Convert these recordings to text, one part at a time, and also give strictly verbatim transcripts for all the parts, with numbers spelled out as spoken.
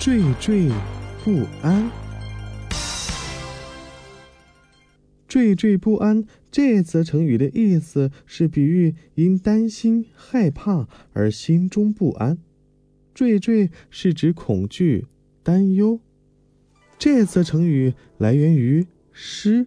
惴惴不安。惴惴不安这则成语的意思是比喻因担心害怕而心中不安。惴惴是指恐惧担忧。这则成语来源于诗。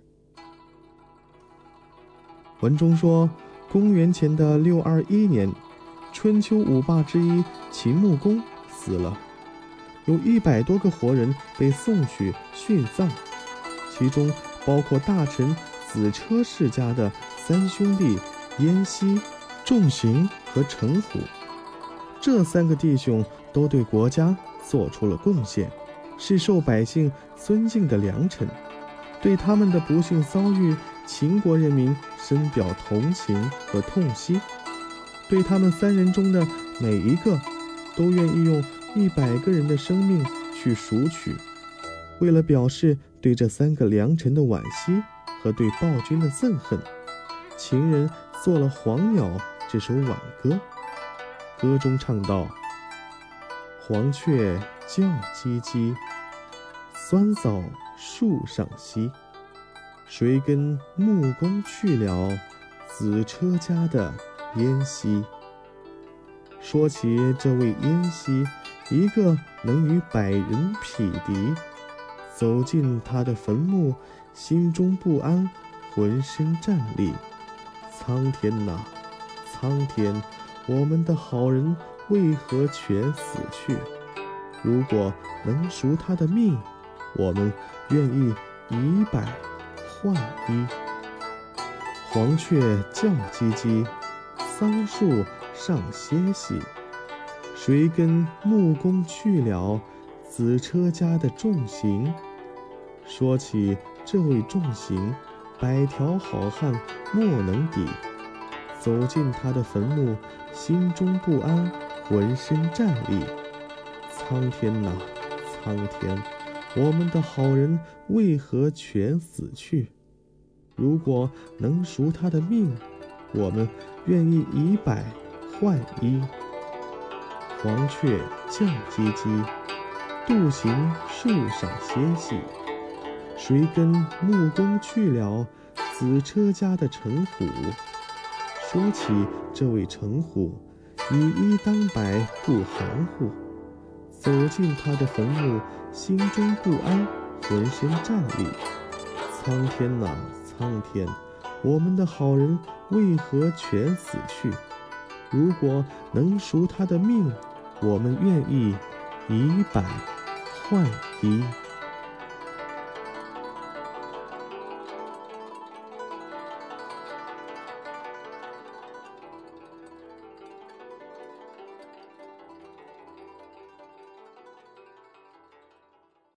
文中说，公元前的六二一年，春秋五霸之一秦穆公死了，有一百多个活人被送去殉葬，其中包括大臣子车世家的三兄弟燕西、仲行和程虎。这三个弟兄都对国家做出了贡献，是受百姓尊敬的良臣。对他们的不幸遭遇，秦国人民深表同情和痛惜。对他们三人中的每一个，都愿意用一百个人的生命去赎取。为了表示对这三个良臣的惋惜和对暴君的憎恨，秦人做了《黄鸟》这首挽歌。歌中唱道：黄雀叫唧唧，酸枣树上稀。谁跟穆公去了，子车家的燕西。说起这位燕西，一个能与百人匹敌，走进他的坟墓，心中不安，浑身战栗。苍天哪，苍天，我们的好人为何全死去？如果能赎他的命，我们愿意以百换一。黄雀叫唧唧，桑树上歇息。谁跟穆公去了，子车家的仲行。说起这位仲行，百条好汉莫能抵。走进他的坟墓，心中不安，浑身战栗。苍天哪，苍天，我们的好人为何全死去？如果能赎他的命，我们愿意以百换一。黄雀叫唧唧，杜行树上歇息。谁跟穆公去了，子车家的程虎。说起这位程虎，以一当百不含糊。走进他的坟墓，心中不安，浑身战栗。苍天哪，苍天，我们的好人为何全死去？如果能赎他的命，我们愿意以百换一。